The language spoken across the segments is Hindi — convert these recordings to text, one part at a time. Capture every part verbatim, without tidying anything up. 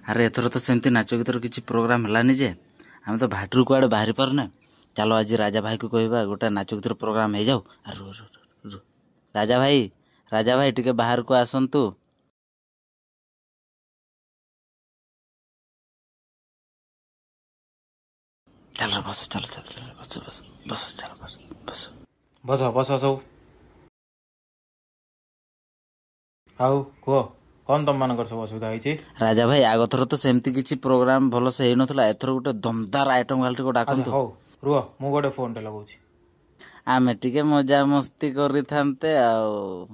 अरे एथर तो सेमती नाच गीतर किसी प्रोग्राम हलानी जे आम तो भाटरू कुआड़े बाहरी पारुना। चलो आज राजा भाई को कहवा गोटे नाच गीतर प्रोग्राम हो जाऊ। रो रो रो रो राजा भाई राजा भाई टिके बाहर को आसतु। चल रे बस चल चल चल बस बस बस चल बस बस बस बस सब आउ कह कौन तुम मान सब असुविधा होती। राजा भाई आग थर तो सेमती किसी प्रोग्राम भल से होता एथर गोटे दमदार आइटम गाल को डाकतु। हौ रुह मु गोटे फोन टे लगाऊँ आमे टिके मजा मस्ती करि थांते आओ।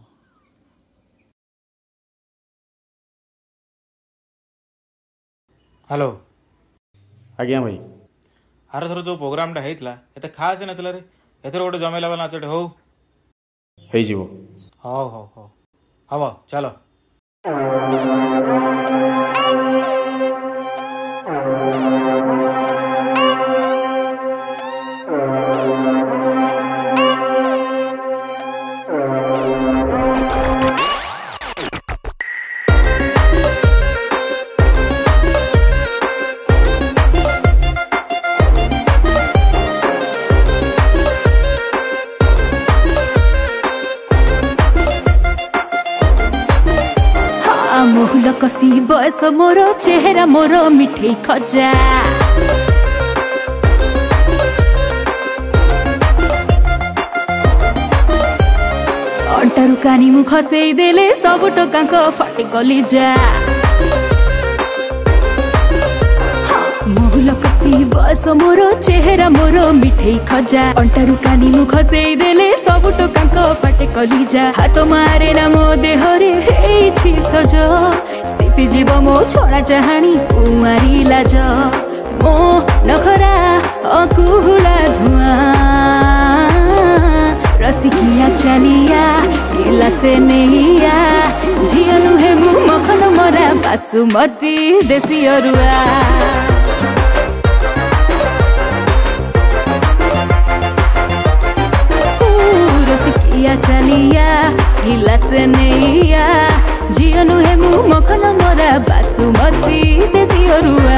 हेलो आज्ञा भाई आर थर जो प्रोग्राम टा होता एत खास नଥିଲା रे एथर गोटे जमेला वाला नाचटे हो हो हौ हौ हौ हब चलो मोहुल कसी बयस मोर चेहरा मोर मिठे खजा अंटारू कानी मु खसई देले सब टोकांक फाटी गली जा। मोहुल कसी बयस मोर चेहरा मोर मिठे खजा अंटारू कानी मु खसई देले सब टोकांक फाटे कली जा। हाथ मारे ना मो देहरे हेछि सज सिपि जीव मो छोड़ा चाहानी कुमारी लाज मो नखरा अकुहुला धुआं रसिकिया चलिया दिला से नैया झिया नुहे मु मखन मरा बासुमती देसी अरुआ। रसिकिया चलिया दिला से नैया झिया नुहे मु मखन मरा बासुमती देसी अरुआ।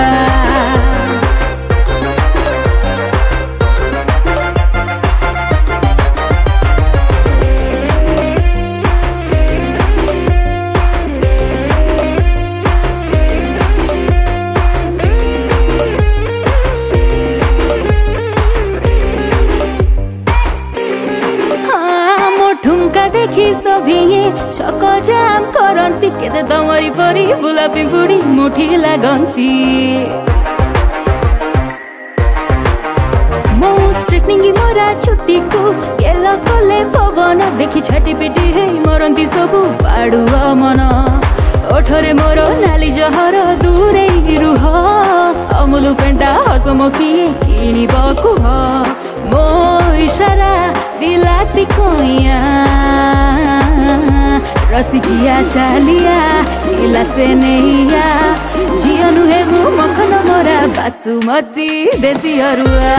ठुमका देखी सभी छक जाम करती केते दमरी परी बुला पिंपुड़ी मुठी लागंती मो स्ट्रेटनिंग मोरा छुट्टी को केला कले पवन देखी छाटी पिटी हे मरंती सबु पाडुआ मन ओठरे मोर नाली जहर दूरे रुह अमुलु फेंटा हसमुखी किणी बकुह मो इशारा दिलाती कोइया रसिकिया चालिया दिला से नैया झिया नुहे मु मखन मोरा बासुमती देसी अरुआ।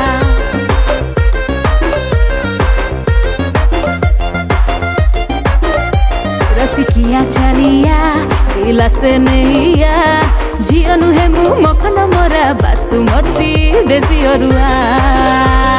रसिकिया चालिया दिला से नैया झिया नुहे मु मखन मोरा बासुमती देसी अरुआ।